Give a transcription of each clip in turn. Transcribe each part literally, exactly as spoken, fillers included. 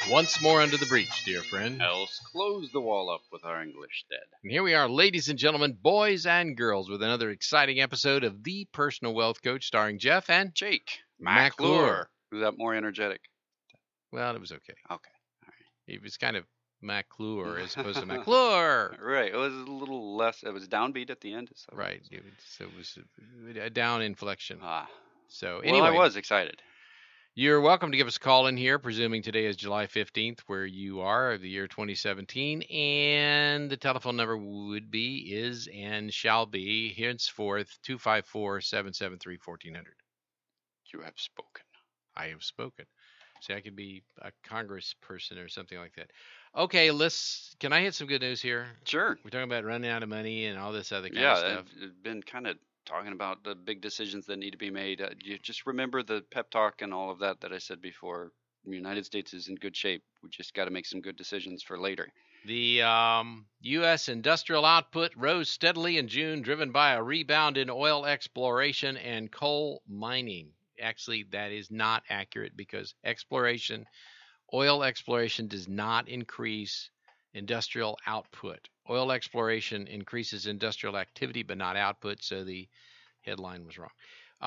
Once more under the breach, dear friend. Else close the wall up with our English dead. And here we are, ladies and gentlemen, boys and girls, with another exciting episode of The Personal Wealth Coach, starring Jeff and Jake McClure. Who's that more energetic? Well, it was okay. Okay. All right. It was kind of McClure as opposed to McClure. Right. It was a little less. It was downbeat at the end. So Right. It was, so it was a down inflection. Ah. So Well, anyway, I was excited. You're welcome to give us a call in here, presuming today is July fifteenth, where you are, of the year twenty seventeen, and the telephone number would be, is, and shall be, henceforth, two five four, seven seven three, one four zero zero. You have spoken. I have spoken. See, I could be a congressperson or something like that. Okay, let's, can I hit some good news here? Sure. We're talking about running out of money and all this other kind Yeah, of stuff. I've I've been kind of talking about the big decisions that need to be made. Uh, you just remember the pep talk and all of that that I said before. The United States is in good shape. We just got to make some good decisions for later. The um, U S industrial output rose steadily in June, driven by a rebound in oil exploration and coal mining. Actually, that is not accurate because exploration, oil exploration does not increase industrial output. Oil exploration increases industrial activity but not output, so the headline was wrong.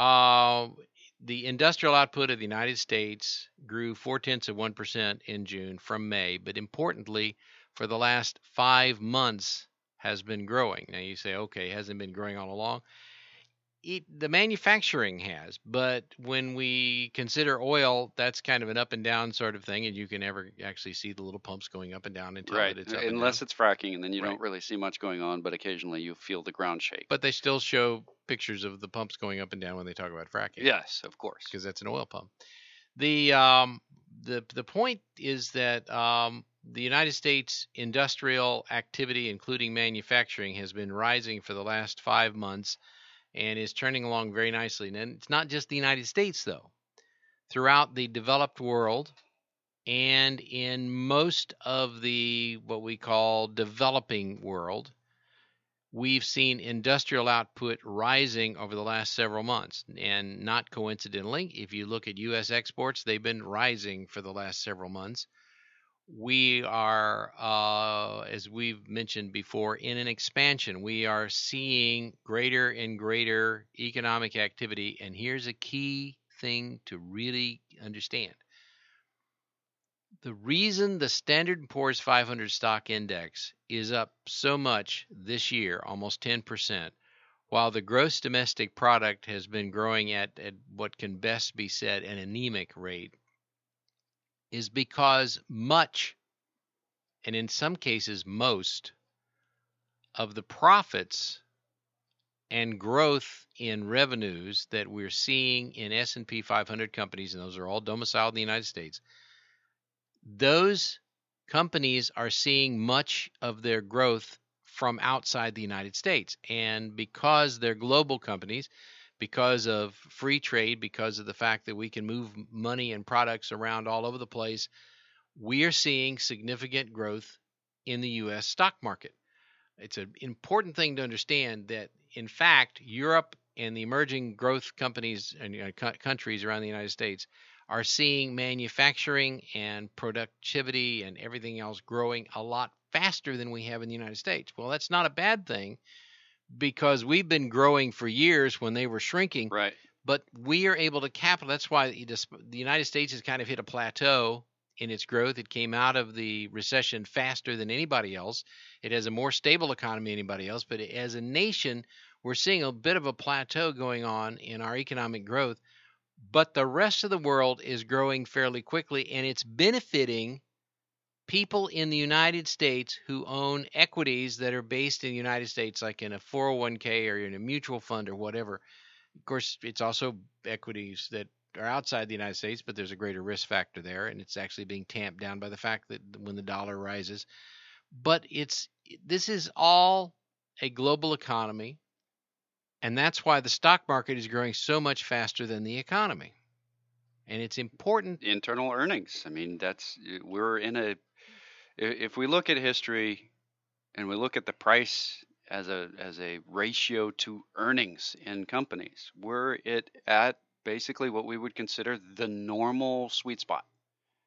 Uh, the industrial output of the United States grew four-tenths of one percent in June from May, but importantly, for the last five months has been growing. Now you say, okay, it hasn't been growing all along. It, the manufacturing has, but when we consider oil, that's kind of an up and down sort of thing, and you can never actually see the little pumps going up and down until Right. it's up Unless and it's fracking, and then you Right. don't really see much going on, but occasionally you feel the ground shake. But they still show pictures of the pumps going up and down when they talk about fracking. Yes, of course. Because that's an oil pump. The um the the point is that um the United States industrial activity, including manufacturing, has been rising for the last five months. And is turning along very nicely. And it's not just the United States, though. Throughout the developed world and in most of the what we call developing world, we've seen industrial output rising over the last several months. And not coincidentally, if you look at U S exports, they've been rising for the last several months. We are, uh, as we've mentioned before, in an expansion. We are seeing greater and greater economic activity. And here's a key thing to really understand. The reason the Standard and Poor's five hundred stock index is up so much this year, almost ten percent, while the gross domestic product has been growing at, at what can best be said an anemic rate, is because much, and in some cases most, of the profits and growth in revenues that we're seeing in S and P five hundred companies, and those are all domiciled in the United States, those companies are seeing much of their growth from outside the United States. And because they're global companies, because of free trade, because of the fact that we can move money and products around all over the place, we are seeing significant growth in the U S stock market. It's an important thing to understand that, in fact, Europe and the emerging growth companies and you know, countries around the United States are seeing manufacturing and productivity and everything else growing a lot faster than we have in the United States. Well, that's not a bad thing, because we've been growing for years when they were shrinking. Right. But we are able to capitalize. That's why the United States has kind of hit a plateau in its growth. It came out of the recession faster than anybody else. It has a more stable economy than anybody else. But as a nation, we're seeing a bit of a plateau going on in our economic growth. But the rest of the world is growing fairly quickly, and it's benefiting people in the United States who own equities that are based in the United States, like in a four oh one k or in a mutual fund or whatever. Of course, it's also equities that are outside the United States, but there's a greater risk factor there, and it's actually being tamped down by the fact that when the dollar rises. But it's this is all a global economy, and that's why the stock market is growing so much faster than the economy. And it's important. Internal earnings. I mean, that's we're in a. If we look at history, and we look at the price as a as a ratio to earnings in companies, we're it at basically what we would consider the normal sweet spot.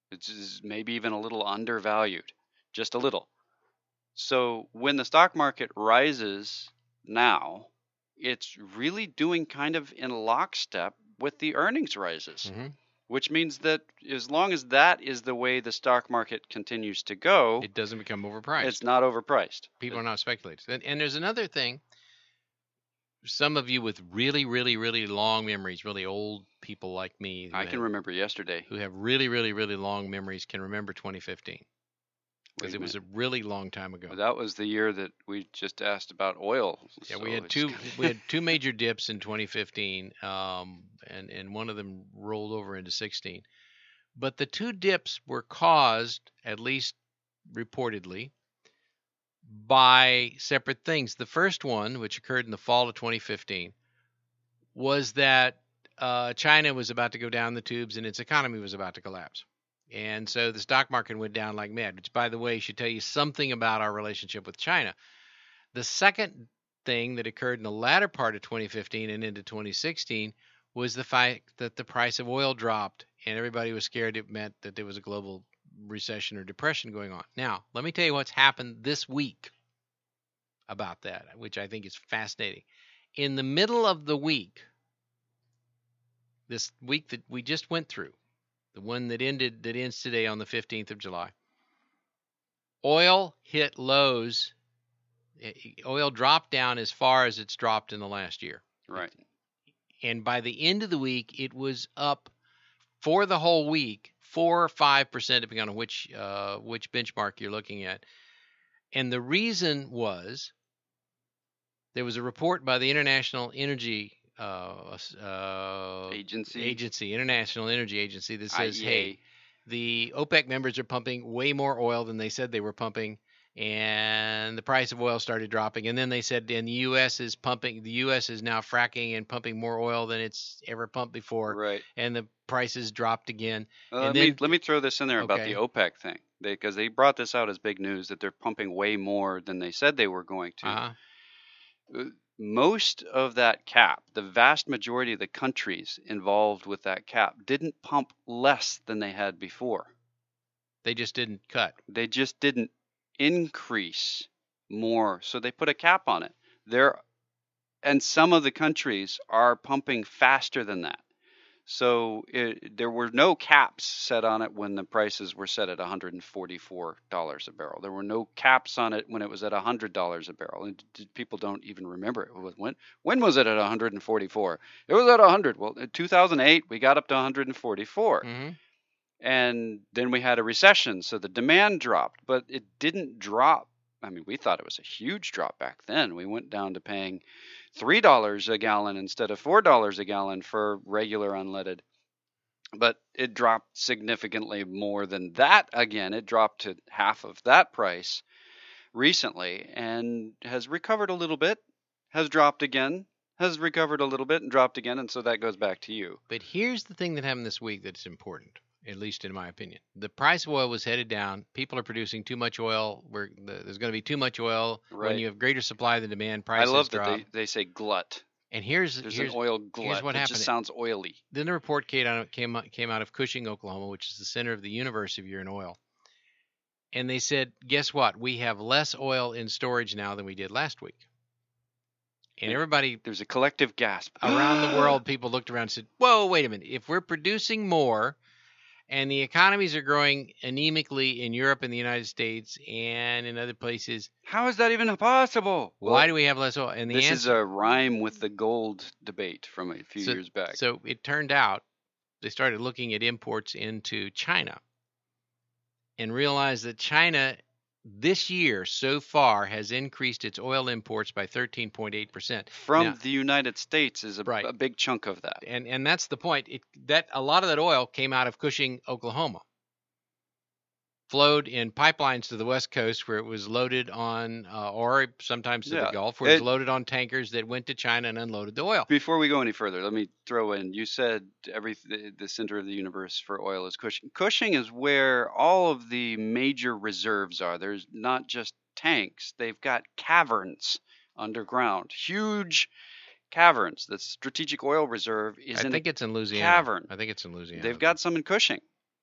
It's maybe even a little undervalued, just a little. So when the stock market rises now, it's really doing kind of in lockstep with the earnings rises, mm-hmm. which means that as long as that is the way the stock market continues to go, it doesn't become overpriced. It's not overpriced. People are not speculating. And, and there's another thing. Some of you with really, really, really long memories, really old people like me, I can remember yesterday, who have really, really, really long memories, can remember twenty fifteen. Because it was a really long time ago. Well, that was the year that we just asked about oil. Yeah, so we had two we had two major dips in twenty fifteen, um, and and one of them rolled over into sixteen. But the two dips were caused, at least reportedly, by separate things. The first one, which occurred in the fall of twenty fifteen, was that uh, China was about to go down the tubes and its economy was about to collapse. And so the stock market went down like mad, which, by the way, should tell you something about our relationship with China. The second thing that occurred in the latter part of twenty fifteen and into twenty sixteen was the fact that the price of oil dropped, and everybody was scared it meant that there was a global recession or depression going on. Now, let me tell you what's happened this week about that, which I think is fascinating. In the middle of the week, this week that we just went through, the one that ended that ends today on the fifteenth of July, oil hit lows. Oil dropped down as far as it's dropped in the last year. Right. And by the end of the week, it was up for the whole week, four or five percent, depending on which uh, which benchmark you're looking at. And the reason was there was a report by the International Energy uh, uh, Agency. Agency, International Energy Agency, that says, I E A. hey, the OPEC members are pumping way more oil than they said they were pumping, and the price of oil started dropping. And then they said, and the U S is pumping, the U S is now fracking and pumping more oil than it's ever pumped before. Right. And the prices dropped again. Uh, and let, then, me, let me throw this in there about okay. the OPEC thing, because they, they brought this out as big news that they're pumping way more than they said they were going to. Uh-huh. Most of that cap, the vast majority of the countries involved with that cap, didn't pump less than they had before. They just didn't cut. They just didn't increase more, so they put a cap on it. There, and some of the countries are pumping faster than that. So it, there were no caps set on it when the prices were set at one hundred forty-four dollars a barrel. There were no caps on it when it was at one hundred dollars a barrel. And people don't even remember it. When when was it at one hundred forty-four? It was at one hundred. Well, in two thousand eight, we got up to one hundred forty-four. Mm-hmm. And then we had a recession, so the demand dropped. But it didn't drop. I mean, we thought it was a huge drop back then. We went down to paying three dollars a gallon instead of four dollars a gallon for regular unleaded. But it dropped significantly more than that again. It dropped to half of that price recently and has recovered a little bit, has dropped again, has recovered a little bit and dropped again. And so that goes back to you. But here's the thing that happened this week that's important, at least in my opinion. The price of oil was headed down. People are producing too much oil. We're, the, there's going to be too much oil. Right. When you have greater supply than demand, prices I love drop. that they, they say glut. And here's There's here's, an oil glut. here's what it happened. just sounds oily. Then the report came out, came, came out of Cushing, Oklahoma, which is the center of the universe if you're in oil. And they said, guess what? We have less oil in storage now than we did last week. And everybody, there's a collective gasp. Around the world, people looked around and said, whoa, wait a minute. If we're producing more and the economies are growing anemically in Europe and the United States and in other places, how is that even possible? Why well, do we have less oil? And the this answer, is a rhyme with the gold debate from a few so, years back. So it turned out they started looking at imports into China and realized that China this year so far has increased its oil imports by thirteen point eight percent. From now, the United States is a, right. a big chunk of that. And and that's the point. It, that a lot of that oil came out of Cushing, Oklahoma. Flowed in pipelines to the West Coast where it was loaded on, uh, or sometimes to yeah. the Gulf, where it, it was loaded on tankers that went to China and unloaded the oil. Before we go any further, let me throw in, you said every the center of the universe for oil is Cushing. Cushing is where all of the major reserves are. There's not just tanks. They've got caverns underground, huge caverns. The Strategic Oil Reserve is I in think a it's in Louisiana. cavern. I think it's in Louisiana. They've got some in Cushing.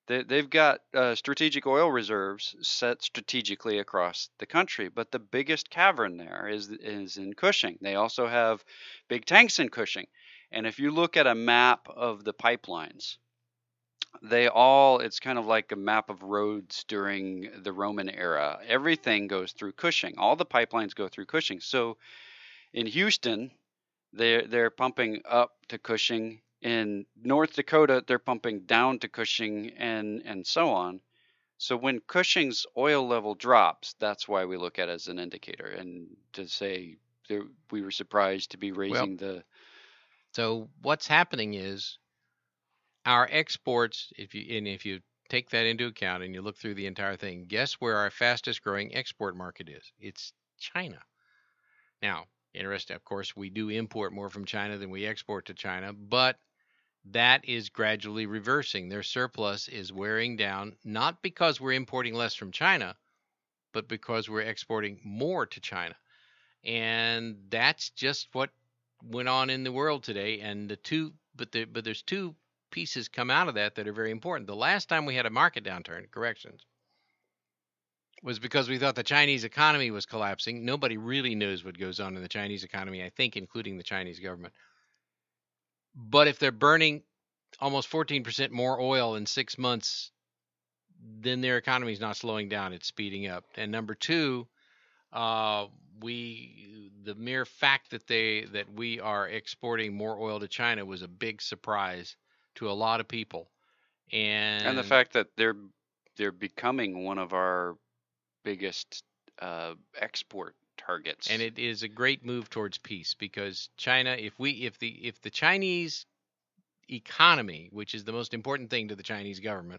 They, they've got uh, strategic oil reserves set strategically across the country, but the biggest cavern there is is in Cushing. They also have big tanks in Cushing, and if you look at a map of the pipelines, they all it's kind of like a map of roads during the Roman era. Everything goes through Cushing. All the pipelines go through Cushing. So in Houston, they're they're pumping up to Cushing. In North Dakota, they're pumping down to Cushing, and and so on. So when Cushing's oil level drops, that's why we look at it as an indicator. And to say there, we were surprised to be Well, raising the so what's happening is our exports, if you and if you take that into account and you look through the entire thing, guess where our fastest growing export market is? It's China. Now, interesting, of course, we do import more from China than we export to China, but that is gradually reversing. Their surplus is wearing down, not because we're importing less from China, but because we're exporting more to China. And that's just what went on in the world today. And the two, but the, but there's two pieces come out of that that are very important. The last time we had a market downturn, corrections, was because we thought the Chinese economy was collapsing. Nobody really knows what goes on in the Chinese economy, I think, including the Chinese government. But if they're burning almost fourteen percent more oil in six months, then their economy is not slowing down; it's speeding up. And number two, uh, we the mere fact that they that we are exporting more oil to China was a big surprise to a lot of people. And and the fact that they're they're becoming one of our biggest uh, export targets. And it is a great move towards peace, because China, if we if the if the Chinese economy, which is the most important thing to the Chinese government,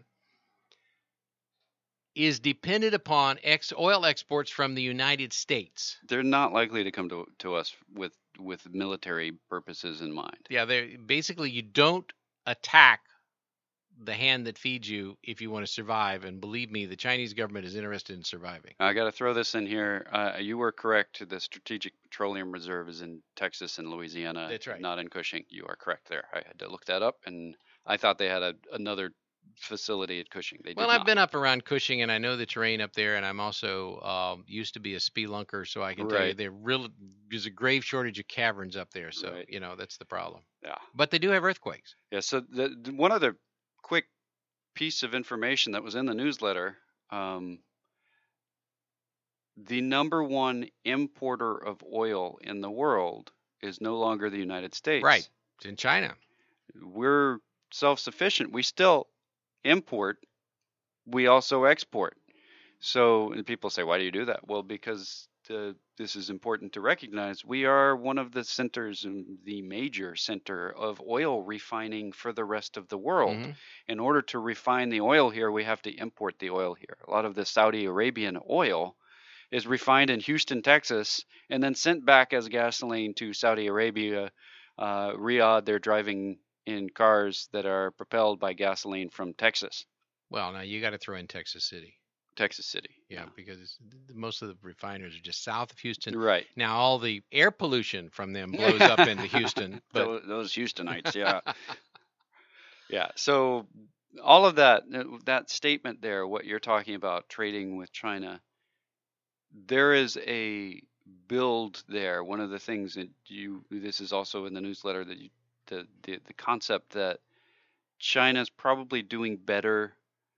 is dependent upon ex oil exports from the United States, they're not likely to come to to us with with military purposes in mind. Yeah, they basically you don't attack the hand that feeds you if you want to survive. And believe me, the Chinese government is interested in surviving. I got to throw this in here. Uh, you were correct. The Strategic Petroleum Reserve is in Texas and Louisiana. That's right. Not in Cushing. You are correct there. I had to look that up, and I thought they had a, another facility at Cushing. They did Well, I've not. been up around Cushing, and I know the terrain up there, and I'm also um, used to be a spelunker, so I can tell you Right. there really there's a grave shortage of caverns up there. So Right. you know that's the problem. Yeah. But they do have earthquakes. Yeah. So the, the one other quick piece of information that was in the newsletter. Um, the number one importer of oil in the world is no longer the United States. Right. It's in China. We're self-sufficient. We still import. We also export. So and people say, why do you do that? Well, because uh, this is important to recognize. We are one of the centers, and the major center of oil refining for the rest of the world. Mhm. In order to refine the oil here, we have to import the oil here. A lot of the Saudi Arabian oil is refined in Houston, Texas, and then sent back as gasoline to Saudi Arabia. Uh, Riyadh, they're driving in cars that are propelled by gasoline from Texas, Well, now you got to throw in Texas City. Texas City. Yeah, because th- most of the refiners are just south of Houston. Right. Now all the air pollution from them blows up into Houston. But Those, those Houstonites, yeah. Yeah. So all of that, uh, that statement there, what you're talking about, trading with China, there is a build there. One of the things that you, this is also in the newsletter, that you, the, the, the concept that China's probably doing better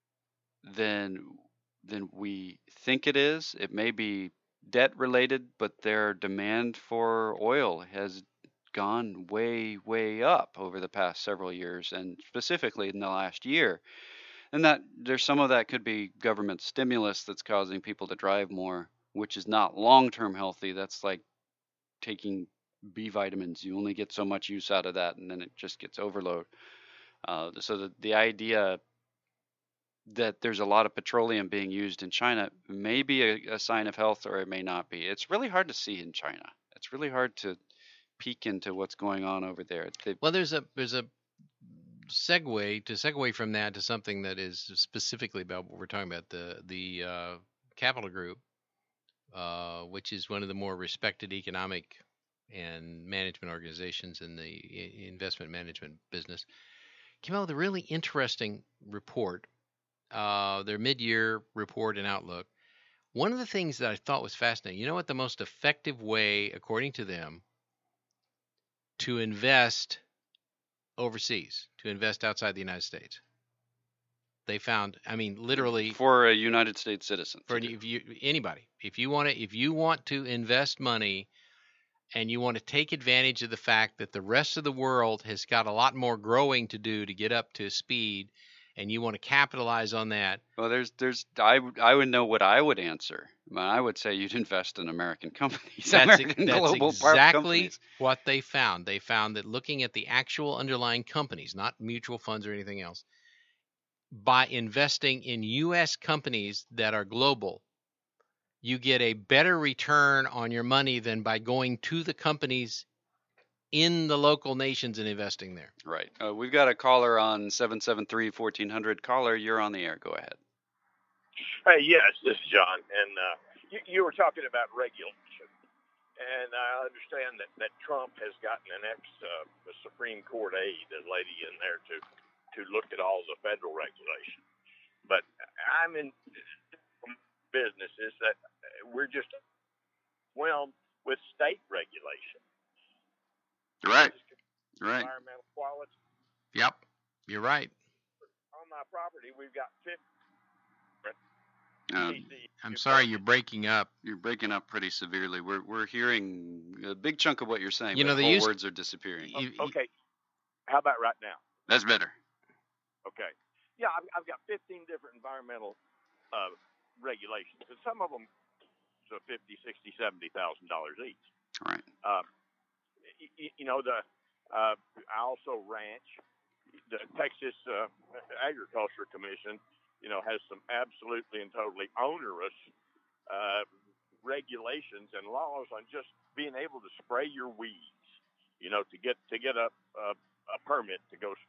than than we think it is. It may be debt related, but their demand for oil has gone way, way up over the past several years, and specifically in the last year. And that there's some of that could be government stimulus that's causing people to drive more, which is not long-term healthy. That's like taking B vitamins. You only get so much use out of that, and then it just gets overload. Uh, so the, the idea that there's a lot of petroleum being used in China may be a, a sign of health, or it may not be. It's really hard to see in China. It's really hard to peek into what's going on over there. They, well, there's a there's a segue to segue from that to something that is specifically about what we're talking about, the the uh, Capital Group, uh, which is one of the more respected economic and management organizations in the i- investment management business, came out with a really interesting report uh, their mid-year report and outlook, one of the things that I thought was fascinating, you know what the most effective way, according to them, to invest overseas, to invest outside the United States? They found, I mean, literally for a United States citizen. for if you, anybody, if you want to, if you want to invest money and you want to take advantage of the fact that the rest of the world has got a lot more growing to do to get up to speed, and you want to capitalize on that. Well, there's, there's, I, I would know what I would answer. I, mean, I would say you'd invest in American companies, That's, American that's global exactly companies. what they found. They found that looking at the actual underlying companies, not mutual funds or anything else, by investing in U S companies that are global, you get a better return on your money than by going to the companies in the local nations and investing there. Right. Uh, we've got a caller on seven seven three, fourteen hundred. Caller, you're on the air. Go ahead. Hey, yes, this is John. And uh, you, you were talking about regulation. And I understand that, that Trump has gotten an ex-Supreme uh, Court aide, a lady in there, to, to look at all the federal regulation. But I'm in businesses that we're just overwhelmed with state regulation. Right. Right. Environmental quality. Yep, you're right. On my property, we've got fifty. Um, I'm sorry, you're breaking up. You're breaking up pretty severely. We're we're hearing a big chunk of what you're saying. You know, but the whole use- words are disappearing. Oh, okay. How about right now? That's better. Okay. Yeah, I've, I've got fifteen different environmental uh, regulations, and some of them are fifty, sixty, seventy thousand dollars each. All right. Um, you, you know, the uh, I also ranch. The Texas uh, Agriculture Commission, you know, has some absolutely and totally onerous uh, regulations and laws on just being able to spray your weeds. You know, to get to get a a, a permit to go.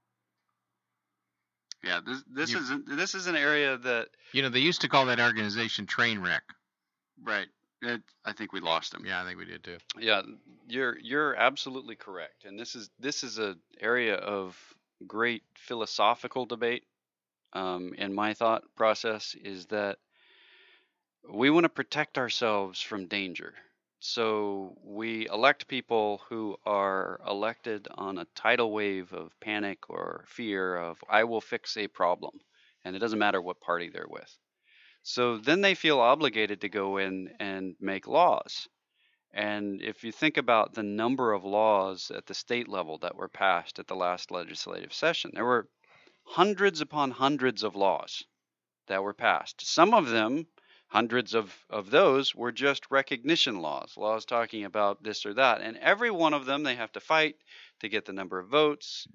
Yeah, this this You- is this is an area that You know, they used to call that organization Trainwreck. right. It, I think we lost him. Yeah, I think we did too. Yeah, you're you're absolutely correct, and this is this is a area of great philosophical debate. Um, in my thought process is that we want to protect ourselves from danger, so we elect people who are elected on a tidal wave of panic or fear of I will fix a problem, and it doesn't matter what party they're with. So then they feel obligated to go in and make laws. And if you think about the number of laws at the state level that were passed at the last legislative session, there were hundreds upon hundreds of laws that were passed. Some of them, hundreds of, of those, were just recognition laws, laws talking about this or that. And every one of them, they have to fight to get the number of votes.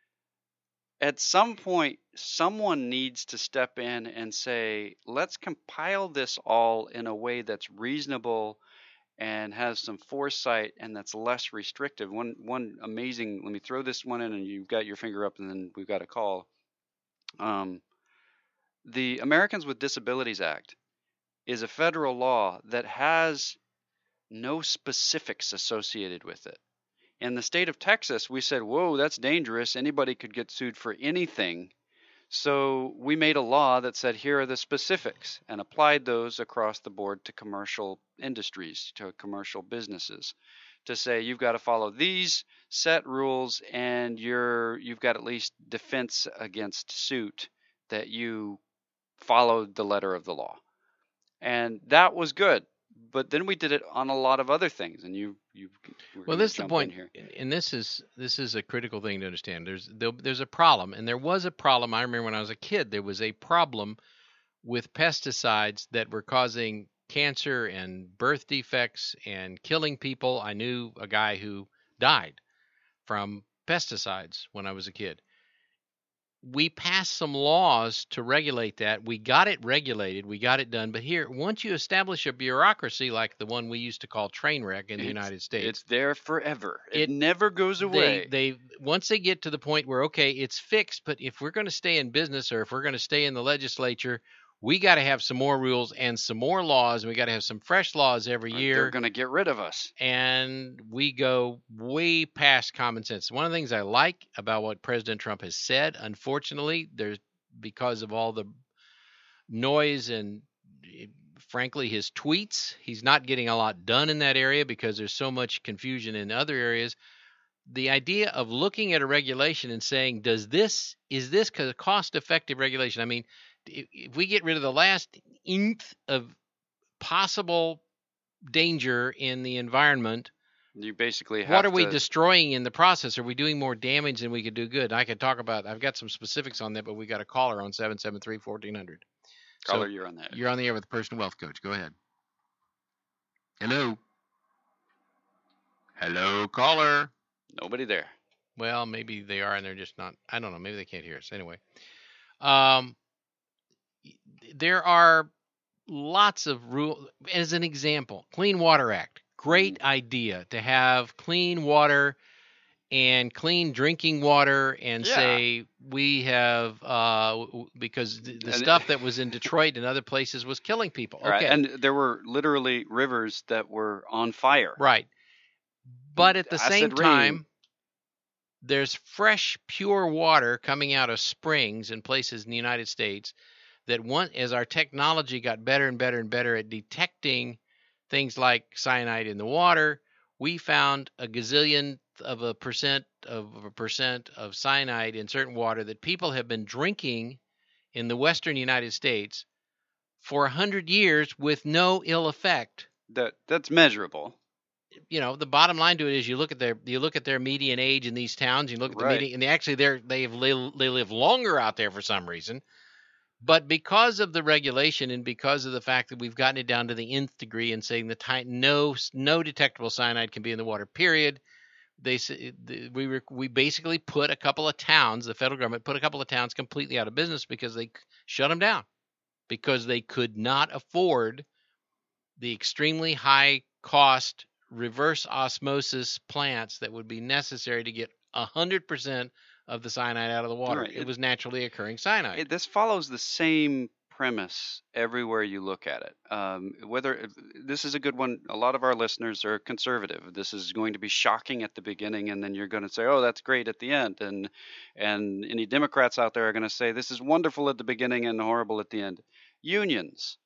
At some point, someone needs to step in and say, let's compile this all in a way that's reasonable and has some foresight and that's less restrictive. One one amazing, let me throw this one in and you've got your finger up and then we've got a call. Um, the Americans with Disabilities Act is a federal law that has no specifics associated with it. In the state of Texas, we said, whoa, that's dangerous. Anybody could get sued for anything. So we made a law that said, here are the specifics, and applied those across the board to commercial industries, to commercial businesses, to say you've got to follow these set rules, and you're you've got at least defense against suit that you followed the letter of the law. And that was good. But then we did it on a lot of other things, and you you. Well, this is the point, here. and this is this is a critical thing to understand. There's there's a problem, and there was a problem. I remember when I was a kid, there was a problem with pesticides that were causing cancer and birth defects and killing people. I knew a guy who died from pesticides when I was a kid. We passed some laws to regulate that. We got it regulated. We got it done. But here, once you establish a bureaucracy like the one we used to call Trainwreck in the it's, United States, it's there forever. It, it never goes away. They, they once they get to the point where, okay, it's fixed, but if we're going to stay in business or if we're going to stay in the legislature, we got to have some more rules and some more laws, and we got to have some fresh laws every year. They're going to get rid of us. And we go way past common sense. One of the things I like about what President Trump has said, unfortunately, there's because of all the noise and, eh, frankly, his tweets. He's not getting a lot done in that area because there's so much confusion in other areas. The idea of looking at a regulation and saying, does this, is this a cost-effective regulation? I mean, if if we get rid of the last nth of possible danger in the environment, You basically have what are we to. destroying in the process? Are we doing more damage than we could do good? I could talk about, I've got some specifics on that, but we got a caller on seven seven three, fourteen hundred. Caller, So you're on that. you're on the air with the Personal Wealth Coach. Go ahead. Hello. Hello, caller. Nobody there. Well, maybe they are and they're just not, I don't know, maybe they can't hear us. Anyway, um, there are lots of rules. As an example, Clean Water Act. Great idea to have clean water and clean drinking water, and Yeah. say we have, uh, w- w- because the, the And- stuff that was in Detroit and other places was killing people. Right. Okay, And there were literally rivers that were on fire. right. But at the Acid same rain. time, there's fresh, pure water coming out of springs in places in the United States that, one, as our technology got better and better and better at detecting things like cyanide in the water, we found a gazillion of a percent of a percent of cyanide in certain water that people have been drinking in the western United States for a hundred years with no ill effect. That that's measurable. You know, the bottom line to it is you look at their you look at their median age in these towns, you look at the Right. median, and they actually they're they have li- they live longer out there for some reason. But because of the regulation and because of the fact that we've gotten it down to the nth degree and saying the ti- no no detectable cyanide can be in the water, period. They say the- we rec- we basically put a couple of towns, the federal government put a couple of towns completely out of business because they c- shut them down because they could not afford the extremely high cost reverse osmosis plants that would be necessary to get one hundred percent of the cyanide out of the water. Right. It It- was naturally occurring cyanide. It, this follows the same premise everywhere you look at it. Um, whether this is a good one, a lot of our listeners are conservative. This is going to be shocking at the beginning, and then you're going to say, "Oh, that's great" at the end. And and any Democrats out there are going to say, "This is wonderful at the beginning and horrible at the end." Unions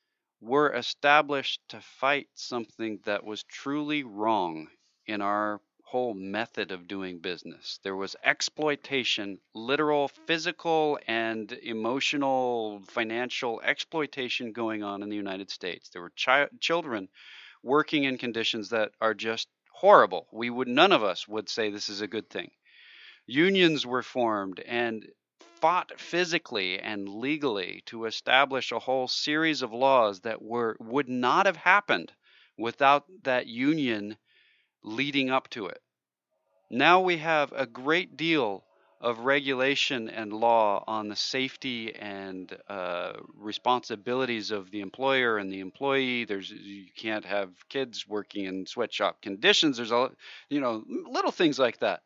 were established to fight something that was truly wrong in our whole method of doing business. There was exploitation, literal, physical, and emotional, financial exploitation going on in the United States. There were chi- children working in conditions that are just horrible. We would none of us would say this is a good thing. Unions were formed and fought physically and legally to establish a whole series of laws that were would not have happened without that union leading up to it. Now we have a great deal of regulation and law on the safety and uh, responsibilities of the employer and the employee. There's you can't have kids working in sweatshop conditions. There's a you know little things like that.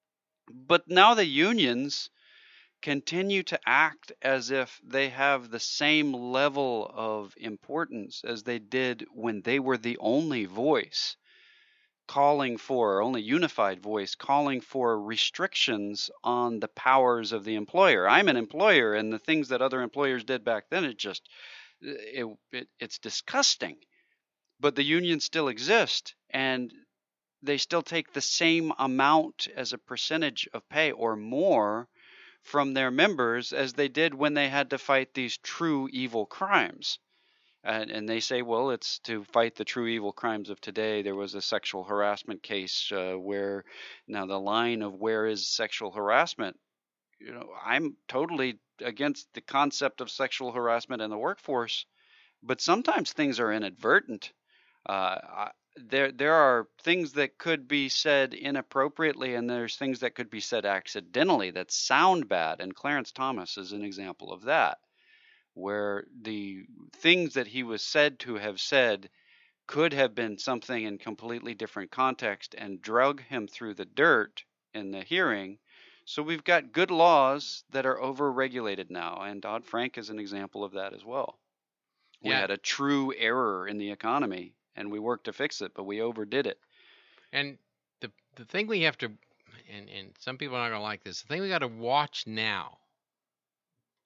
But now the unions continue to act as if they have the same level of importance as they did when they were the only voice calling for, only unified voice calling for restrictions on the powers of the employer. I'm an employer, and the things that other employers did back then, it just, it, it it's disgusting. But the unions still exist, and they still take the same amount as a percentage of pay or more from their members as they did when they had to fight these true evil crimes. And, and they say, well, it's to fight the true evil crimes of today. There was a sexual harassment case uh, where now the line of where is sexual harassment, you know, I'm totally against the concept of sexual harassment in the workforce, but sometimes things are inadvertent. Uh, I, there there are things that could be said inappropriately, and there's things that could be said accidentally that sound bad. And Clarence Thomas is an example of that, where the things that he was said to have said could have been something in completely different context and drug him through the dirt in the hearing. So we've got good laws that are over-regulated now, and Dodd-Frank is an example of that as well. We Yeah. had a true error in the economy, and we worked to fix it, but we overdid it. And the the thing we have to, and, and some people are not going to like this, the thing we got to watch now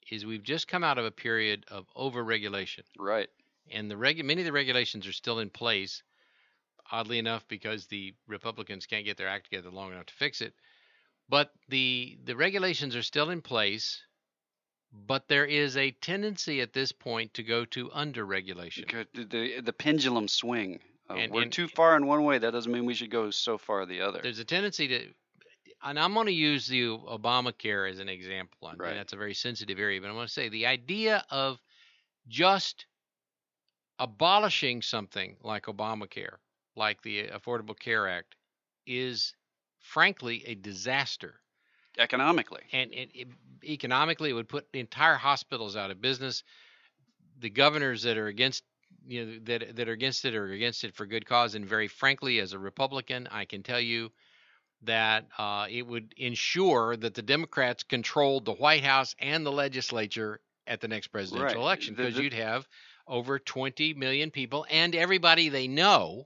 is we've just come out of a period of overregulation. Right. And the regu- many of the regulations are still in place, oddly enough, because the Republicans can't get their act together long enough to fix it. But the the regulations are still in place, but there is a tendency at this point to go to under-regulation. The, the, the pendulum swing. Uh, And- we're and- too far in one way. That doesn't mean we should go so far the other. There's a tendency to, and I'm going to use the Obamacare as an example. I mean, Right. that's a very sensitive area, but I'm going to say the idea of just abolishing something like Obamacare, like the Affordable Care Act, is frankly a disaster. Economically. And it, it, economically, it would put entire hospitals out of business. The governors that are against, you know, that that are against it are against it for good cause. And very frankly, as a Republican, I can tell you that uh, it would ensure that the Democrats controlled the White House and the legislature at the next presidential Right. election, The- because the- you'd have over twenty million people and everybody they know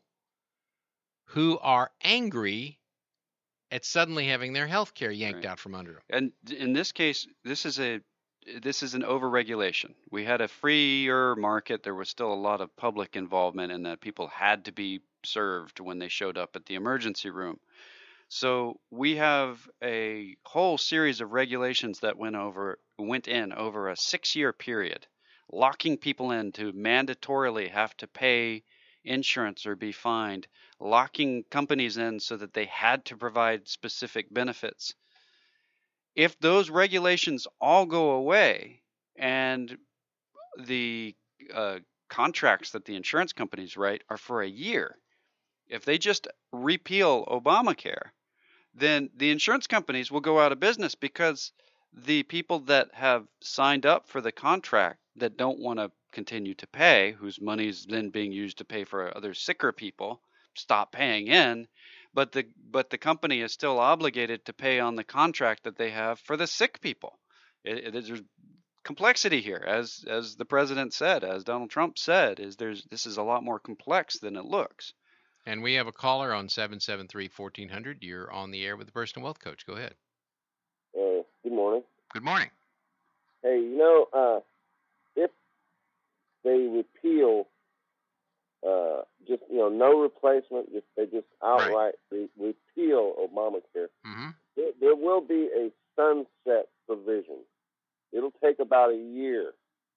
who are angry at suddenly having their health care yanked Right. out from under them. And in this case, this is a this is an overregulation. We had a freer market. There was still a lot of public involvement in that. People had to be served when they showed up at the emergency room. So we have a whole series of regulations that went over went in over a six-year period, locking people in to mandatorily have to pay insurance or be fined, locking companies in so that they had to provide specific benefits. If those regulations all go away and the uh, contracts that the insurance companies write are for a year, if they just repeal Obamacare, then the insurance companies will go out of business, because the people that have signed up for the contract that don't want to continue to pay, whose money is then being used to pay for other sicker people, stop paying in, but the but the company is still obligated to pay on the contract that they have for the sick people. It, it, there's complexity here, as as the president said, as Donald Trump said, is there's this is a lot more complex than it looks. And we have a caller on seven seven three, fourteen hundred. You're on the air with the Personal Wealth Coach. Go ahead. Uh, good morning. Good morning. Hey, you know, uh, if they repeal, uh, just you know, no replacement, just they just outright re- repeal Obamacare, Mm-hmm. there, there will be a sunset provision. It'll take about a year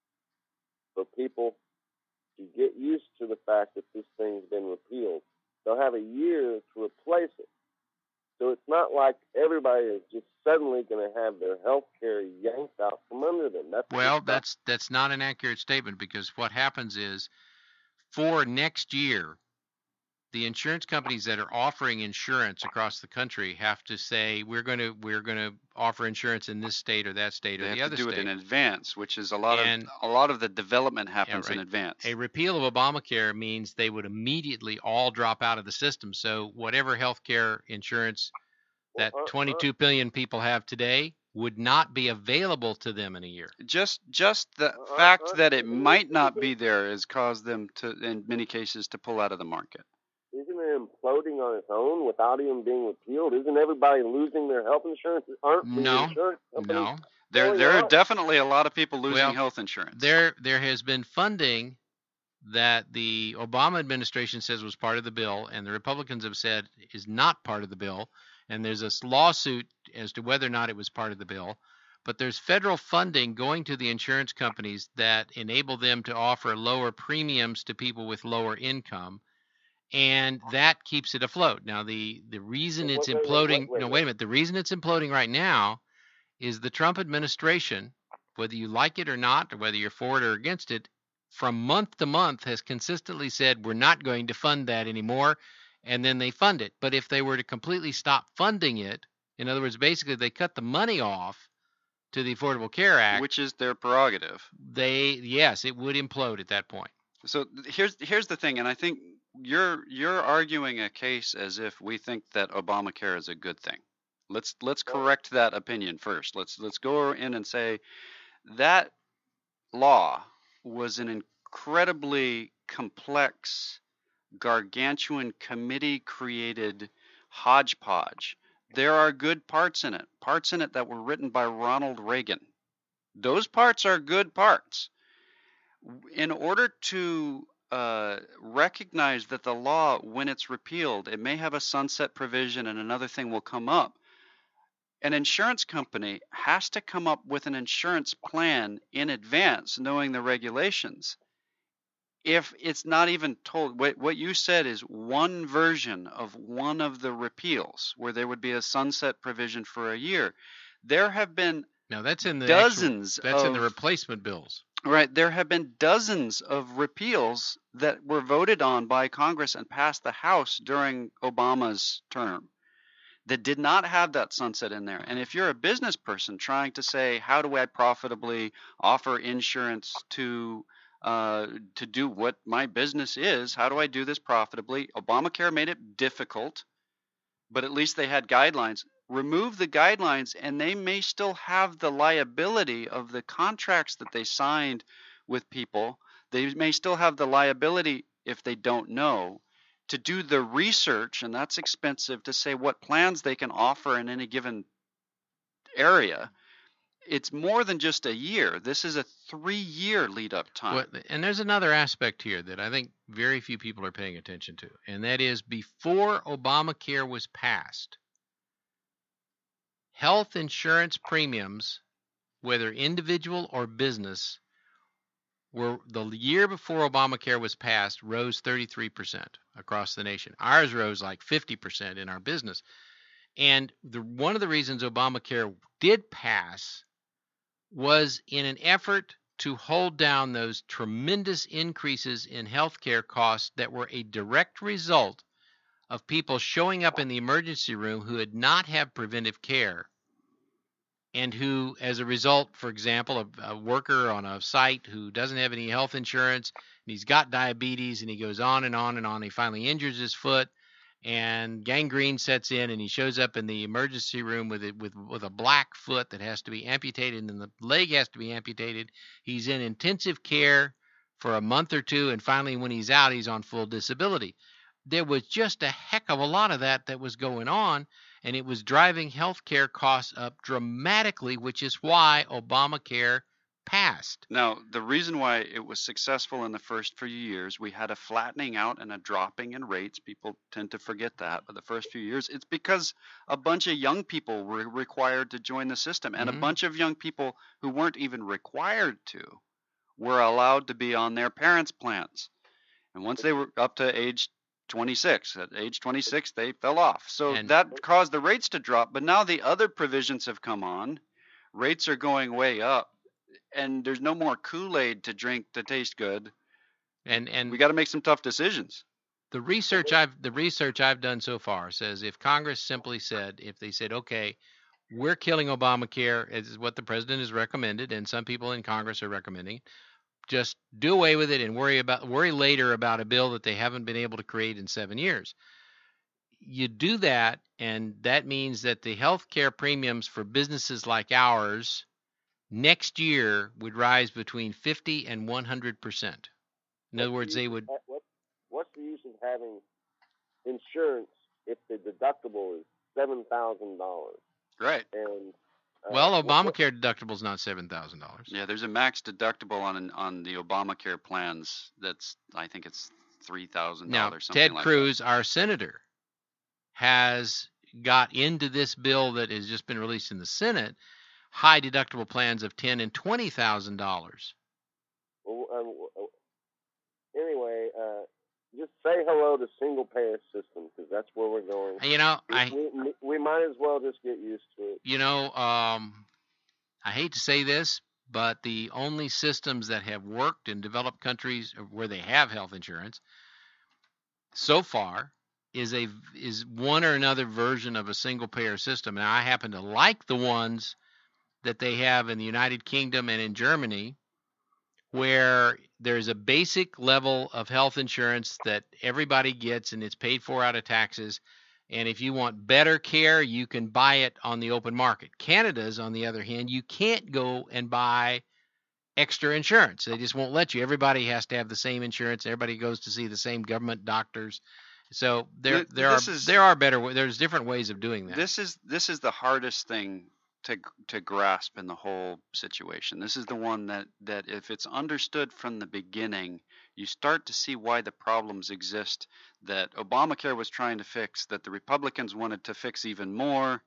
for people to get used to the fact that this thing's been repealed. They'll have a year to replace it. So it's not like everybody is just suddenly going to have their health care yanked out from under them. That's Well, just not- that's that's not an accurate statement, because what happens is, for next year, the insurance companies that are offering insurance across the country have to say, we're going to we're going to offer insurance in this state or that state or They the have other to do state. it in advance, which is a lot And- of a lot of the development happens in right. advance. A repeal of Obamacare means they would immediately all drop out of the system. So whatever health care insurance that Well, uh, uh, twenty-two billion people have today would not be available to them in a year. Just just the Uh, fact uh, that it uh, might not uh, be there has caused them to, in many cases, to pull out of the market. Isn't it imploding on its own without even being repealed? Isn't everybody losing their health insurance? Aren't the No, insurance companies? No, There Pulling there are out? definitely a lot of people losing Well, health insurance. there there has been funding that the Obama administration says was part of the bill, and the Republicans have said is not part of the bill. And there's this lawsuit as to whether or not it was part of the bill. But there's federal funding going to the insurance companies that enable them to offer lower premiums to people with lower income, and that keeps it afloat. Now, the the reason Wait, it's wait, wait, imploding, wait, wait, no, wait. wait a minute. The reason it's imploding right now is the Trump administration, whether you like it or not, or whether you're for it or against it, from month to month has consistently said, we're not going to fund that anymore, and then they fund it. But if they were to completely stop funding it, in other words, basically they cut the money off to the Affordable Care Act, which is their prerogative. they, yes, it would implode at that point. So th- here's here's the thing, and I think you're you're arguing a case as if we think that Obamacare is a good thing. Let's let's correct that opinion first. Let's let's go in and say that law was an incredibly complex, gargantuan committee-created hodgepodge. There are good parts in it, parts in it that were written by Ronald Reagan, Those parts are good parts. In order to uh, recognize that the law, when it's repealed, it may have a sunset provision and another thing will come up. An insurance company has to come up with an insurance plan in advance, knowing the regulations. If it's not even told, what, what you said is one version of one of the repeals, where there would be a sunset provision for a year. There have been Now that's in the dozens. Actual, that's of, in the replacement bills. Right. There have been dozens of repeals that were voted on by Congress and passed the House during Obama's term that did not have that sunset in there. And if you're a business person trying to say, how do I profitably offer insurance to uh, to do what my business is? How do I do this profitably? Obamacare made it difficult, but at least they had guidelines. Remove the guidelines and they may still have the liability of the contracts that they signed with people. They may still have the liability, if they don't know, to do the research, and that's expensive, to say what plans they can offer in any given area. It's more than just a year. This is a three-year lead-up time. Well, and there's another aspect here that I think very few people are paying attention to, and that is before Obamacare was passed, health insurance premiums, whether individual or business, were the year before Obamacare was passed, rose thirty-three percent across the nation. Ours rose like fifty percent in our business. And the, one of the reasons Obamacare did pass was in an effort to hold down those tremendous increases in healthcare costs that were a direct result of people showing up in the emergency room who had not had preventive care, and who, as a result, for example, a, a worker on a site who doesn't have any health insurance, and he's got diabetes, and he goes on and on and on, he finally injures his foot, and gangrene sets in, and he shows up in the emergency room with it with with a black foot that has to be amputated, and the leg has to be amputated. He's in intensive care for a month or two, and finally, when he's out, he's on full disability. There was just a heck of a lot of that that was going on, and it was driving healthcare costs up dramatically, which is why Obamacare passed. Now, the reason why it was successful in the first few years, we had a flattening out and a dropping in rates. People tend to forget that, but the first few years, it's because a bunch of young people were required to join the system, and Mhm. a bunch of young people who weren't even required to were allowed to be on their parents' plans. And once they were up to age twenty-six, at age twenty-six, they fell off. So And- that caused the rates to drop, but now the other provisions have come on. Rates are going way up. And there's no more Kool-Aid to drink to taste good. And and We got to make some tough decisions. the research I've the research I've done so far says if Congress simply said, if they said, okay, we're killing Obamacare, as is what the president has recommended, and some people in Congress are recommending, just do away with it and worry about worry later about a bill that they haven't been able to create in seven years. You do that, and that means that the health care premiums for businesses like ours next year would rise between fifty and one hundred percent. In other words, they would. What, what's the use of having insurance if the deductible is seven thousand dollars? Right. And uh, Well, what- Obamacare deductible is not seven thousand dollars. Yeah, there's a max deductible on on the Obamacare plans. That's I think it's three thousand Now, dollars. Something Ted like Cruz, our senator, has got into this bill that has just been released in the Senate high deductible plans of ten and twenty thousand dollars. Well, um, uh, anyway, uh, just say hello to single payer system because that's where we're going. You know, We, I we, we might as well just get used to it. you know, um, I hate to say this, but the only systems that have worked in developed countries where they have health insurance so far is a is one or another version of a single payer system. And I happen to like the ones that they have in the United Kingdom and in Germany, where there's a basic level of health insurance that everybody gets and it's paid for out of taxes. And if you want better care, you can buy it on the open market. Canada's, on the other hand, you can't go and buy extra insurance. They just won't let you. Everybody has to have the same insurance. Everybody goes to see the same government doctors. So there Th- there are this is- there are better wa- there's different ways of doing that. This is this is the hardest thing to to grasp in the whole situation. This is the one that that if it's understood from the beginning, you start to see why the problems exist that Obamacare was trying to fix, that the Republicans wanted to fix even more.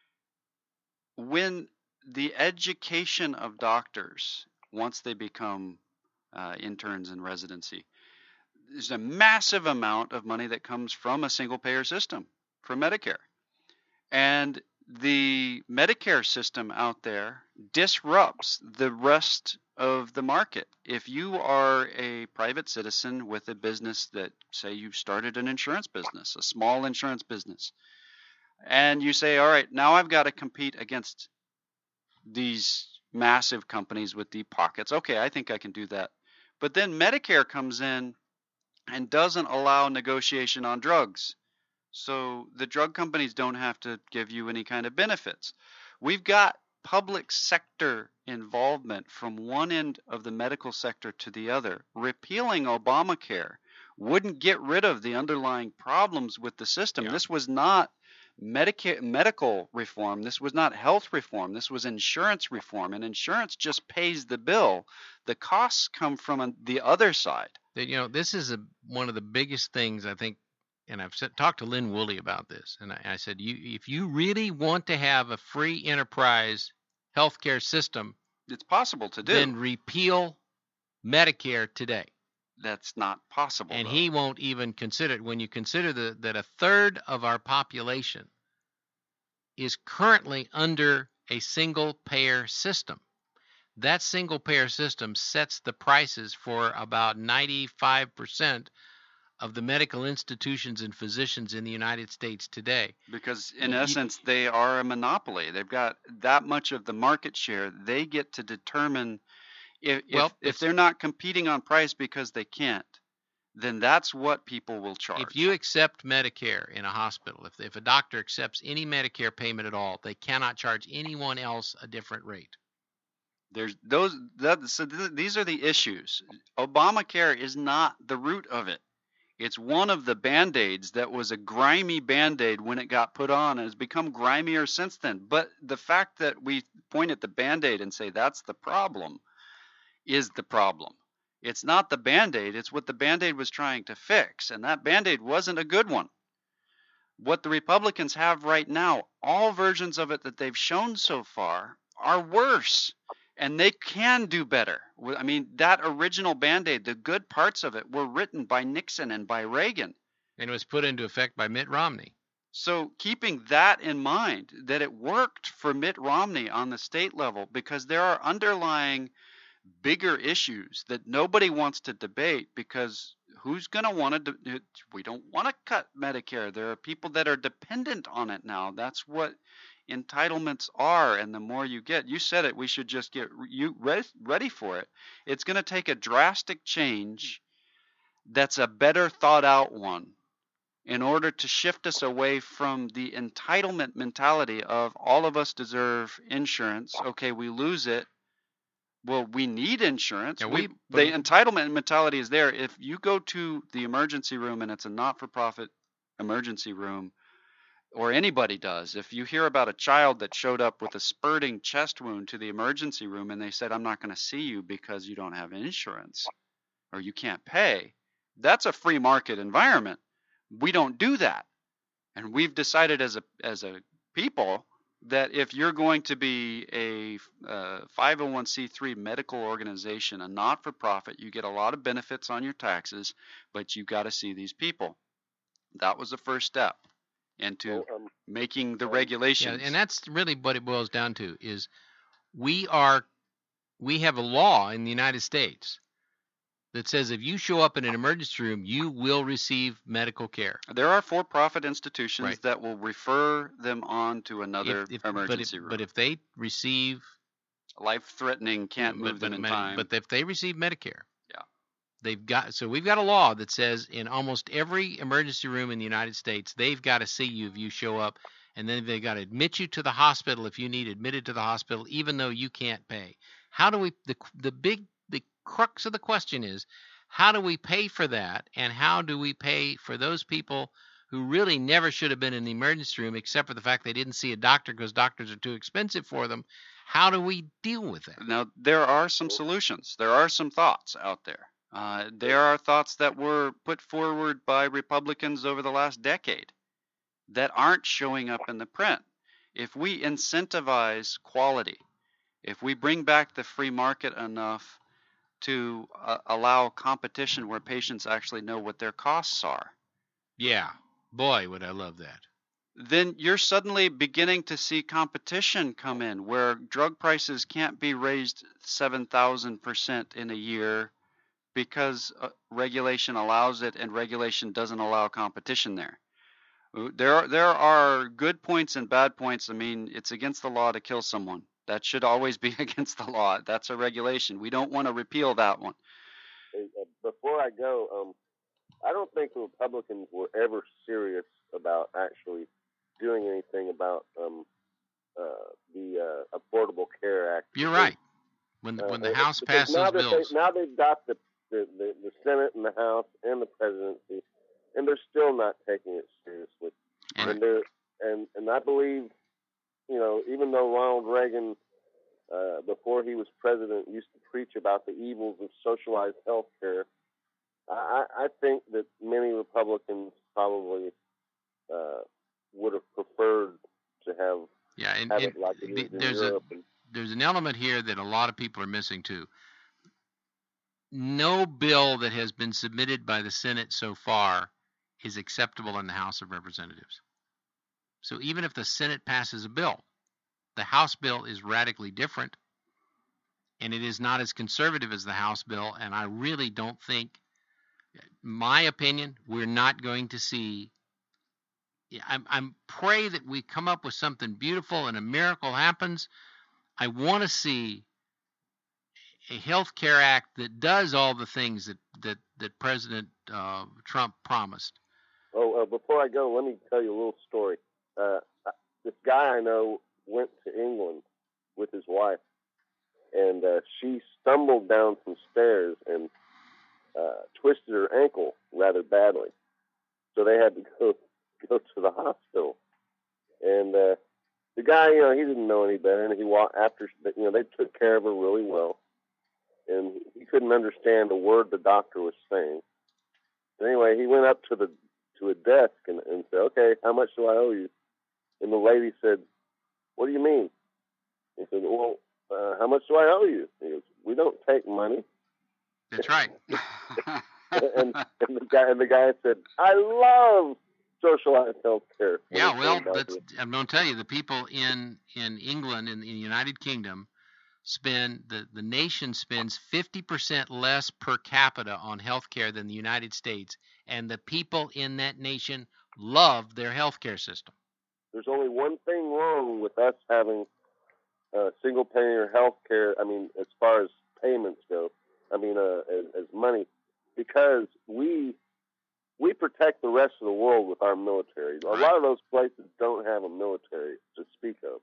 When the education of doctors, once they become uh, interns in residency, there's a massive amount of money that comes from a single payer system, from Medicare. And the Medicare system out there disrupts the rest of the market. If you are a private citizen with a business that, say, you've started an insurance business, a small insurance business, and you say, all right, now I've got to compete against these massive companies with deep pockets. Okay, I think I can do that. But then Medicare comes in and doesn't allow negotiation on drugs. So the drug companies don't have to give you any kind of benefits. We've got public sector involvement from one end of the medical sector to the other. Repealing Obamacare wouldn't get rid of the underlying problems with the system. Yeah. This was not Medicare, medical reform. This was not health reform. This was insurance reform. And insurance just pays the bill. The costs come from the other side. That, you know, this is a, one of the biggest things, I think, and I've said, talked to Lynn Woolley about this, and I, I said, you, if you really want to have a free enterprise healthcare system, it's possible to do. Then repeal Medicare today. That's not possible. And though. he won't even consider it. When you consider the, that a third of our population is currently under a single payer system. That single payer system sets the prices for about ninety-five percent of the medical institutions and physicians in the United States today. Because in You- essence, they are a monopoly. They've got that much of the market share. They get to determine if, Well, if, if if- they're not competing on price because they can't, then that's what people will charge. If you accept Medicare in a hospital, if, if a doctor accepts any Medicare payment at all, they cannot charge anyone else a different rate. There's those that, so th- these are the issues. Obamacare is not the root of it. It's one of the band-aids that was a grimy band-aid when it got put on and has become grimier since then. But the fact that we point at the band-aid and say that's the problem is the problem. It's not the band-aid, it's what the band-aid was trying to fix, and that band-aid wasn't a good one. What the Republicans have right now, all versions of it that they've shown so far, are worse. And they can do better. I mean, that original Band-Aid, the good parts of it were written by Nixon and by Reagan. And it was put into effect by Mitt Romney. So keeping that in mind, that it worked for Mitt Romney on the state level, because there are underlying bigger issues that nobody wants to debate, because who's going to want to, de- we don't want to cut Medicare. There are people that are dependent on it now. That's what entitlements are, and the more you get, you said it, we should just get you ready, ready for it. It's going to take a drastic change that's a better thought out one in order to shift us away from the entitlement mentality of all of us deserve insurance. Okay, we lose it. Well, we need insurance. Yeah, we, we- the entitlement mentality is there. If you go to the emergency room and it's a not-for-profit emergency room, or anybody does, if you hear about a child that showed up with a spurting chest wound to the emergency room and they said, I'm not going to see you because you don't have insurance or you can't pay, that's a free market environment. We don't do that. And we've decided as a as a people that if you're going to be a uh, five oh one c three medical organization, a not-for-profit, you get a lot of benefits on your taxes, but you've got to see these people. That was the first step into So, um, making the um, Yeah, regulations. and that's really what it boils down to is we are we have a law in the United States that says if you show up in an emergency room, you will receive medical care. There are for-profit institutions Right. that will refer them on to another If- if- emergency but if, room. But if they receive Life-threatening, can't but- move them but in Medi- time. But if they receive Medicare, Yeah. they've got. So we've got a law that says in almost every emergency room in the United States, they've got to see you if you show up, and then they've got to admit you to the hospital if you need admitted to the hospital, even though you can't pay. How do we? The the big the crux of the question is, how do we pay for that, and how do we pay for those people who really never should have been in the emergency room except for the fact they didn't see a doctor because doctors are too expensive for them. How do we deal with that? Now, there are some solutions. There are some thoughts out there. Uh, there are thoughts that were put forward by Republicans over the last decade that aren't showing up in the print. If we incentivize quality, if we bring back the free market enough to uh, allow competition where patients actually know what their costs are, Yeah. Boy, would I love that. then you're suddenly beginning to see competition come in where drug prices can't be raised seven thousand percent in a year because uh, regulation allows it and regulation doesn't allow competition there. There are, there are good points and bad points. I mean, it's against the law to kill someone. That should always be against the law. That's a regulation. We don't want to repeal that one. Before I go, um, I don't think the Republicans were ever serious about actually doing anything about um, uh, the uh, Affordable Care Act. You're right. When the, Uh, when the uh, House because passes now that bills. They, now they've got the, the, the, the Senate and the House and the presidency, and they're still not taking it seriously. And- And they're and and I believe, you know, even though Ronald Reagan, uh, before he was president, used to preach about the evils of socialized health care, I, I think that many Republicans probably uh, would have preferred to have, Yeah, and, have and it like it the- is in there's a Europe. And, there's an element here that a lot of people are missing too. No bill that has been submitted by the Senate so far is acceptable in the House of Representatives. So even if the Senate passes a bill, the House bill is radically different, and it is not as conservative as the House bill, and I really don't think, my opinion, we're not going to see. I'm, I'm pray that we come up with something beautiful and a miracle happens. I want to see a health care act that does all the things that, that, that President uh, Trump promised. oh, uh, before I go, let me tell you a little story. Uh, this guy I know went to England with his wife, and uh, she stumbled down some stairs and uh, twisted her ankle rather badly. So they had to go go to the hospital. And uh, the guy, you know, he didn't know any better, and he walked after, you know, they took care of her really well, and he couldn't understand a word the doctor was saying. Anyway, he went up to the to a desk and, and said, "Okay, how much do I owe you?" And the lady said, "What do you mean?" He said, "Well, uh, how much do I owe you?" He goes, "We don't take money." That's right. and, and the guy and the guy said, "I love socialized health care." Yeah, well, that's, I'm going to tell you, the people in, in England, in, in the United Kingdom, spend, the, the nation spends fifty percent less per capita on health care than the United States, and the people in that nation love their health care system. There's only one thing wrong with us having uh, single payer health care, I mean, as far as payments go, I mean, uh, as, as money, because we we protect the rest of the world with our military. A Right. lot of those places don't have a military to speak of,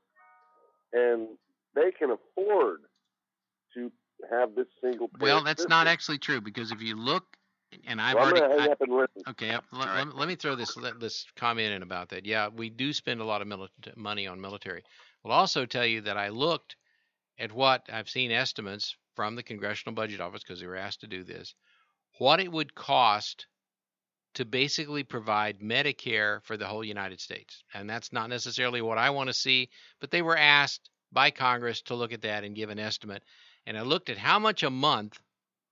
and they can afford to have this single payer Well, that's system. not actually true, because if you look, and I've Well, I'm already... going to hang I- up and listen. Okay, let, right. let, let me throw this let, this comment in about that. Yeah, we do spend a lot of mili- money on military. I'll also tell you that I looked at what I've seen estimates from the Congressional Budget Office, because they were asked to do this, what it would cost to basically provide Medicare for the whole United States. And that's not necessarily what I want to see, but they were asked by Congress to look at that and give an estimate. And I looked at how much a month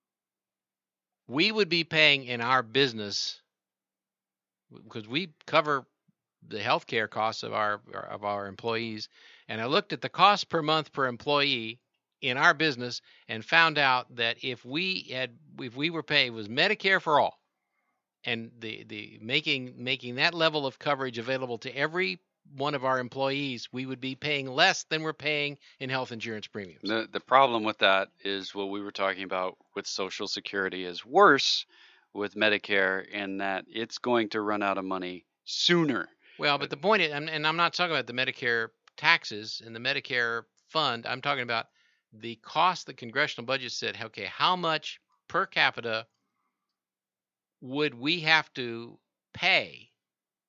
we would be paying in our business, because we cover the healthcare costs of our of our employees, and I looked at the cost per month per employee in our business and found out that if we had if we were paying, it was Medicare for all, and the the making making that level of coverage available to every one of our employees, we would be paying less than we're paying in health insurance premiums. The the problem with that is what we were talking about with Social Security is worse with Medicare in that it's going to run out of money sooner. Well, but the point is, and I'm not talking about the Medicare taxes and the Medicare fund. I'm talking about the cost the congressional budget said, okay, how much per capita would we have to pay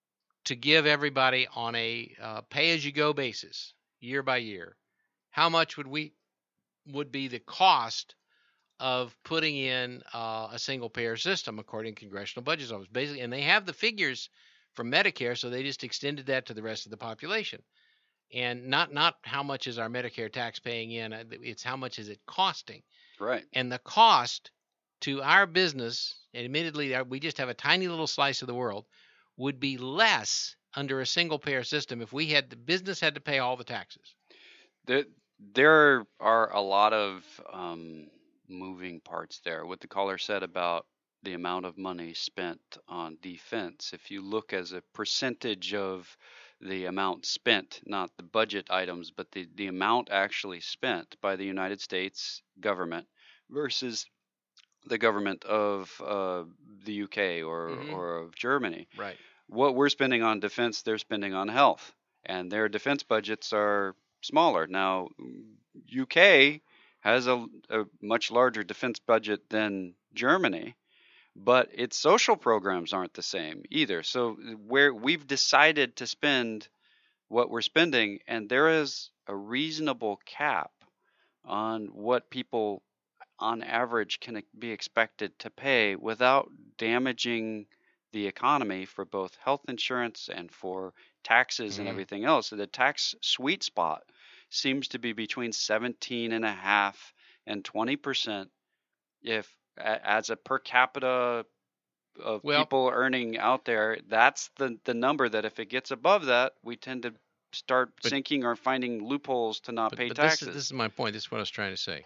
to give everybody on a uh, pay-as-you-go basis, year by year, how much would we would be the cost of putting in uh, a single-payer system according to Congressional Budget Office, basically, and they have the figures from Medicare, so they just extended that to the rest of the population. And not not how much is our Medicare tax paying in, it's how much is it costing. Right. And the cost to our business, and admittedly we just have a tiny little slice of the world, would be less under a single payer system if we had the business had to pay all the taxes. There, there are a lot of um, moving parts there. What the caller said about the amount of money spent on defense, if you look as a percentage of the amount spent, not the budget items, but the, the amount actually spent by the United States government versus the government of uh, the U K or, Mhm. or of Germany. Right. What we're spending on defense, they're spending on health, and their defense budgets are smaller. Now, U K has a, a much larger defense budget than Germany, but its social programs aren't the same either. So where we've decided to spend what we're spending, and there is a reasonable cap on what people on average can be expected to pay without damaging the economy for both health insurance and for taxes Mhm. and everything else. So the tax sweet spot seems to be between seventeen and a half and twenty percent if a- as a per capita of Well- people earning out there, that's the the number that if it gets above that, we tend to start But- sinking or finding loopholes to not But, pay but taxes. this, is, this is my point. This is what I was trying to say.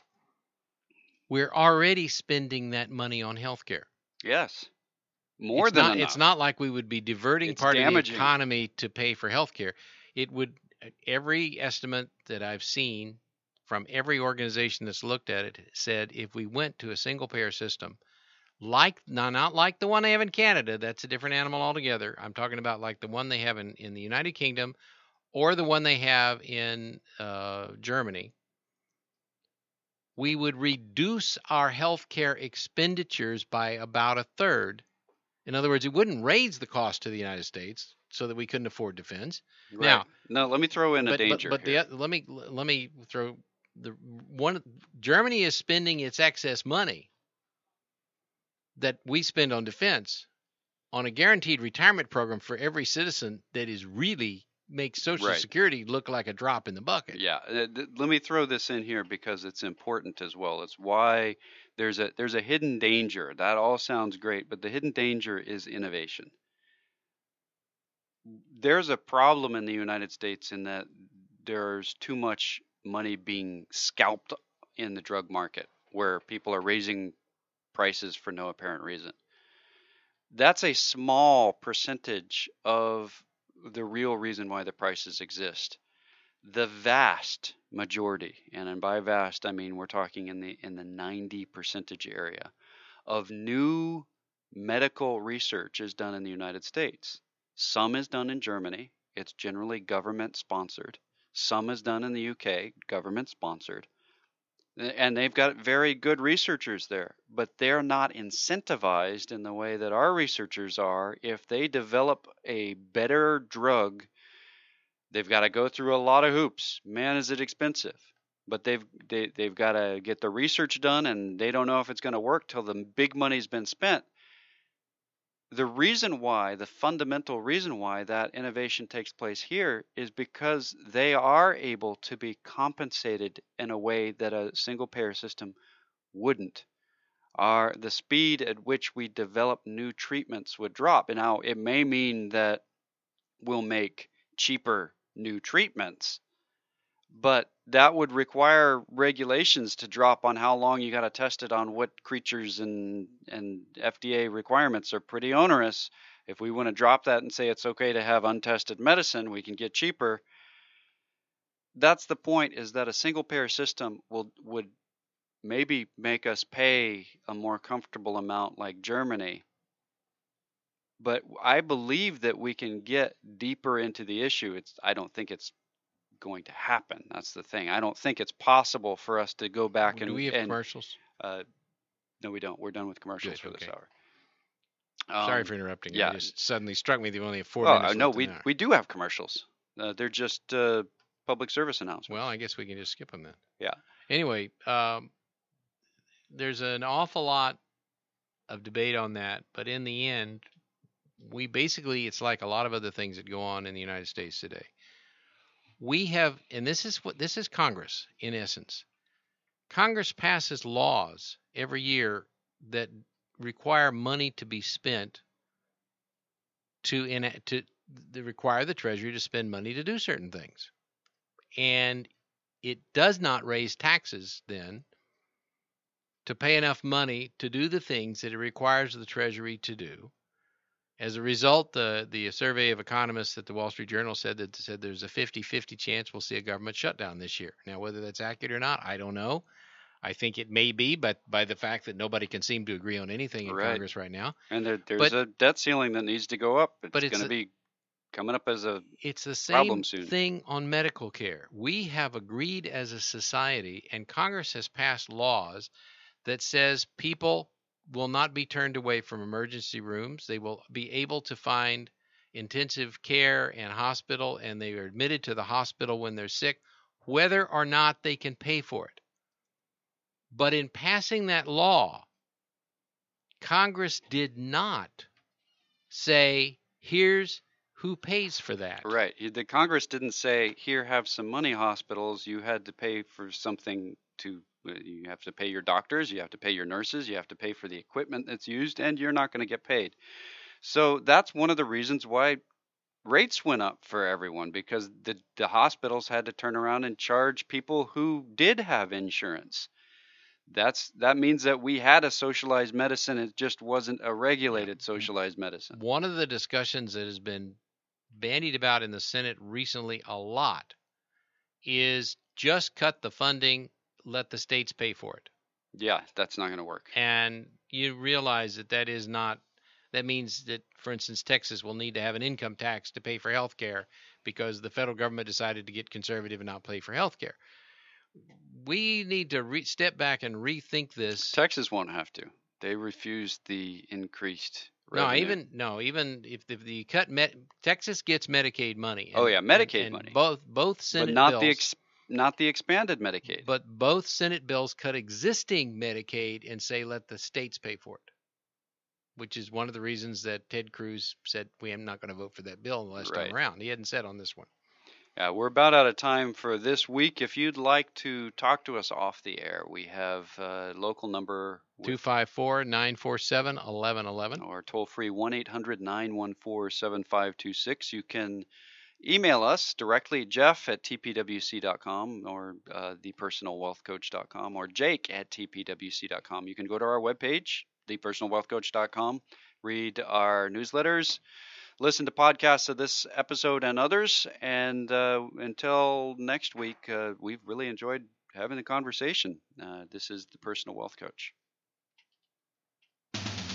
We're already spending that money on healthcare. Yes. More it's than not, enough. It's not like we would be diverting It's part damaging. of the economy to pay for healthcare. It would, every estimate that I've seen from every organization that's looked at it said if we went to a single payer system, like now not like the one they have in Canada, that's a different animal altogether. I'm talking about like the one they have in, in the United Kingdom or the one they have in uh, Germany. We would reduce our healthcare expenditures by about a third. In other words, it wouldn't raise the cost to the United States so that we couldn't afford defense. Right. Now, no, let me throw in but, a danger but, but here. the let me let me throw the one. Germany is spending its excess money that we spend on defense on a guaranteed retirement program for every citizen that is really makes Social Right. Security look like a drop in the bucket. Yeah, uh, th- let me throw this in here because it's important as well. It's why there's a there's a hidden danger. That all sounds great, but the hidden danger is innovation. There's a problem in the United States in that there's too much money being scalped in the drug market where people are raising prices for no apparent reason. That's a small percentage of the real reason why the prices exist. The vast majority, and by vast I mean we're talking in the in the ninety percentage area of new medical research is done in the United States. Some is done in Germany. It's generally government sponsored. Some is done in the U K, government sponsored. And they've got very good researchers there, but they're not incentivized in the way that our researchers are. If they develop a better drug, they've got to go through a lot of hoops. Man, is it expensive. But they've they, they've got to get the research done, and they don't know if it's going to work till the big money's been spent. The reason why, the fundamental reason why that innovation takes place here is because they are able to be compensated in a way that a single payer system wouldn't. Our, the speed at which we develop new treatments would drop. And now it may mean that we'll make cheaper new treatments, but that would require regulations to drop on how long you got to test it on what creatures, and and F D A requirements are pretty onerous. If we want to drop that and say it's okay to have untested medicine, we can get cheaper. That's the point, is that a single payer system will would maybe make us pay a more comfortable amount like Germany. But I believe that we can get deeper into the issue. It's I don't think it's going to happen. That's the thing. I don't think it's possible for us to go back and Do we have and, commercials? Uh, no, we don't. We're done with commercials Good, for this okay. hour. Sorry Um, for interrupting. yeah. It just suddenly struck me that we only have four Well, minutes uh, no, left in we the hour. we do have commercials. Uh, they're just uh, public service announcements. Well, I guess we can just skip them then. Yeah. Anyway, um, there's an awful lot of debate on that, but in the end, we basically, it's like a lot of other things that go on in the United States today. We have, and this is what this is Congress in essence. Congress passes laws every year that require money to be spent to in to they require the Treasury to spend money to do certain things, and it does not raise taxes then to pay enough money to do the things that it requires the Treasury to do. As a result, the the survey of economists at the Wall Street Journal said that said there's a fifty-fifty chance we'll see a government shutdown this year. Now, whether that's accurate or not, I don't know. I think it may be, but by the fact that nobody can seem to agree on anything in Right. Congress right now. And there, there's But- a debt ceiling that needs to go up. It's, But it's going to a- be coming up as a It's the Problem same soon. thing on medical care. We have agreed as a society, and Congress has passed laws that says people will not be turned away from emergency rooms. They will be able to find intensive care and hospital, and they are admitted to the hospital when they're sick, whether or not they can pay for it. But in passing that law, Congress did not say, here's who pays for that. right. The Congress didn't say, here, have some money, hospitals. You had to pay for something to, you have to pay your doctors, you have to pay your nurses, you have to pay for the equipment that's used, and you're not going to get paid. So that's one of the reasons why rates went up for everyone, because the, the hospitals had to turn around and charge people who did have insurance. That's that means that we had a socialized medicine. It just wasn't a regulated socialized medicine. One of the discussions that has been bandied about in the Senate recently a lot is just cut the funding, let the states pay for it. Yeah, that's not going to work. And you realize that that is not, that means that, for instance, Texas will need to have an income tax to pay for health care because the federal government decided to get conservative and not pay for health care. We need to re- step back and rethink this. Texas won't have to. They refused the increased No, revenue. even no, even if the, the cut met, Texas gets Medicaid money. Oh, and- yeah, and- Medicaid and money. Both both but Senate not bills, the ex- not the expanded Medicaid. but both Senate bills cut existing Medicaid and say let the states pay for it, which is one of the reasons that Ted Cruz said we am not going to vote for that bill the last Right. time around. He hadn't said on this one. Yeah, we're about out of time for this week. If you'd like to talk to us off the air, we have a local number with- two five four, nine four seven, eleven eleven. or toll free one eight hundred nine one four seven five two six. You can email us directly, Jeff at t p w c dot com or uh, the personal wealth coach dot com or Jake at t p w c dot com. You can go to our webpage, the personal wealth coach dot com, read our newsletters, listen to podcasts of this episode and others. And uh, until next week, uh, we've really enjoyed having the conversation. Uh, this is the Personal Wealth Coach.